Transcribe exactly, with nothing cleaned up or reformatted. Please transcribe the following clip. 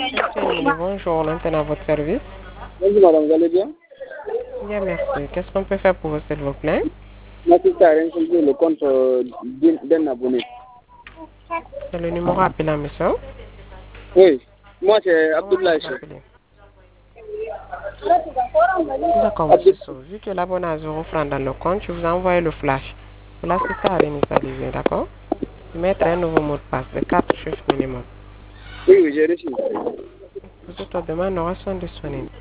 Monsieur bonjour, l'antenne à votre service. Bonjour madame, vous allez bien? Bien, merci. Qu'est-ce qu'on peut faire pour vous, s'il vous plaît? Merci, ça a insulté le compte euh, d'un d'un abonné. C'est le numéro appelant, monsieur. Oui, moi c'est Comment Abdoulaye puis-je Cheikh. l'appeler? D'accord, monsieur Abdou- So. Vu que l'abonné a zéro franc dans le compte, je vous ai envoyé le flash pour l'assister à réinitialiser, d'accord? Mettre un nouveau mot de passe de quatre chiffres minimum. Oui, oui, j'ai reçu. Vos autres demandes ne sont disponibles.